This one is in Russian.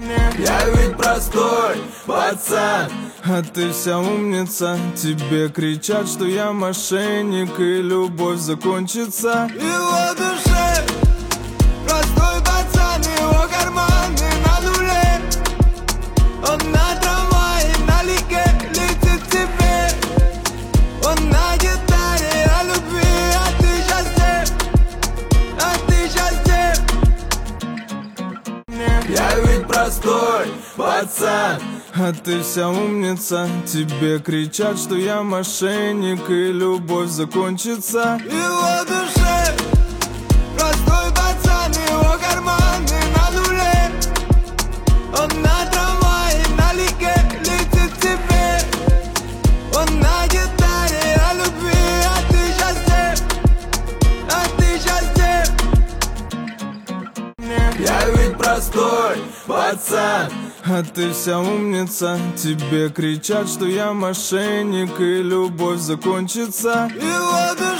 Я ведь простой пацан, а ты вся умница. Тебе кричат, что я мошенник, и любовь закончится. Его душе простой пацан, его карманы на нуле. Он на трамвае налегке летит к тебе. Он на гитаре о любви, а ты щас где? А ты щас где? Я ведь простой пацан, а ты вся умница. Тебе кричат, что я мошенник, и любовь закончится. Его душе простой пацан, его карманы на нуле. Он на трамвае налегке летит к тебе. Он на гитаре о любви, а ты щас где? А ты щас где? Я ведь простой пацан, а ты вся умница. Тебе кричат, что я мошенник, и любовь закончится. Его душе